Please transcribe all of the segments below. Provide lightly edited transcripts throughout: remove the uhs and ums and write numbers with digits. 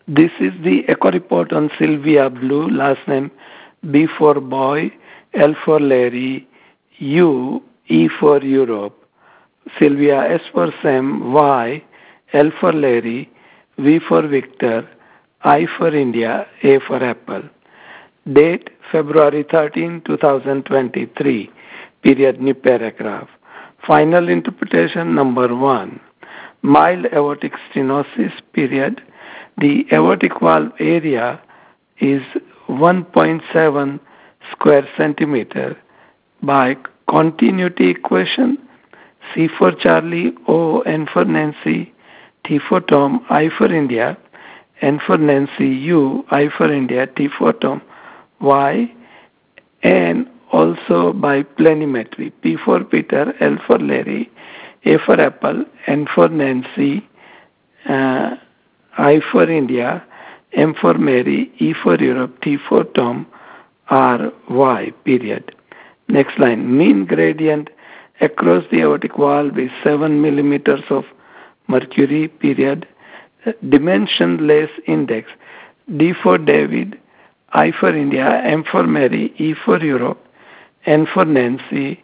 This is the echo report on Sylvia Blue, last name B for boy, L for Larry, U, E for Europe. Sylvia S for Sam, Y, L for Larry, V for Victor, I for India, A for Apple. Date February 13, 2023. Period, new paragraph. Final interpretation number 1. Mild aortic stenosis, period. The aortic valve area is 1.7 square centimeter. By continuity equation, C for Charlie, O, N for Nancy, T for Tom, I for India, N for Nancy, U, I for India, T for Tom, Y, and also by planimetry, P for Peter, L for Larry, A for Apple, N for Nancy, I for India, M for Mary, E for Europe, T for Tom, R, Y, period. Next line, mean gradient across the aortic valve is 7 millimeters of mercury, period. Dimensionless index, D for David, I for India, M for Mary, E for Europe, N for Nancy,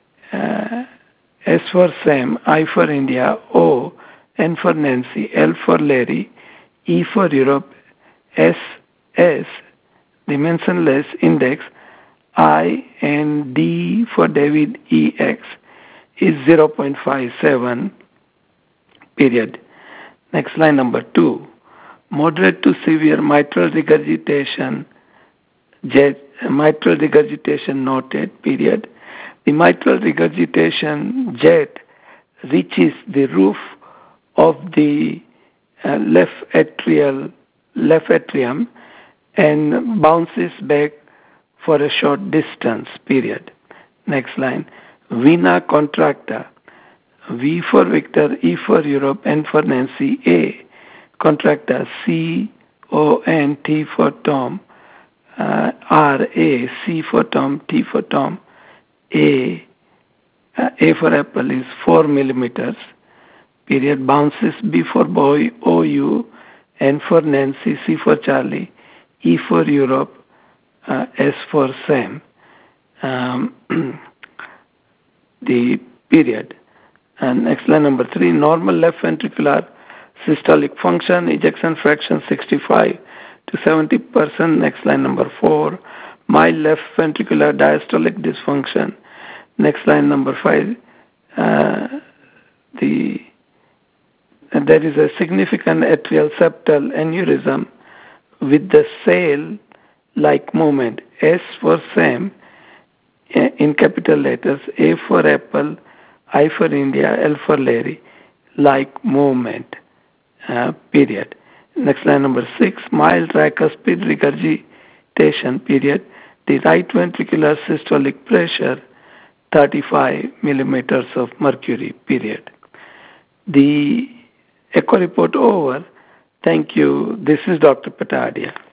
S for Sam, I for India, O, N for Nancy, L for Larry, E for Europe, S, dimensionless index, I, and D for David, EX is 0.57, period. Next line number 2. Moderate to severe mitral regurgitation, mitral regurgitation noted, period. The mitral regurgitation jet reaches the roof of the left atrium and bounces back for a short distance, period. Next line. Vena contracta, V for Victor, E for Europe, N for Nancy, A. Contracta, C, O, N, T for Tom, R, A, C for Tom, T for Tom, A for Apple is 4 millimeters, period. Bounces, B for boy, O, U, N for Nancy, C for Charlie, E for Europe, S for Sam, the period. And next line number 3, normal left ventricular systolic function, ejection fraction 65 to 70%. Next line number 4, mild left ventricular diastolic dysfunction. Next line number 5, there is a significant atrial septal aneurysm with the sail-like movement. S for Sam in capital letters, A for Apple, I for India, L for Larry, like movement, period. Next line number 6, mild tricuspid regurgitation, period. The right ventricular systolic pressure, 35 millimeters of mercury, period. The echo report over. Thank you. This is Dr. Patadia.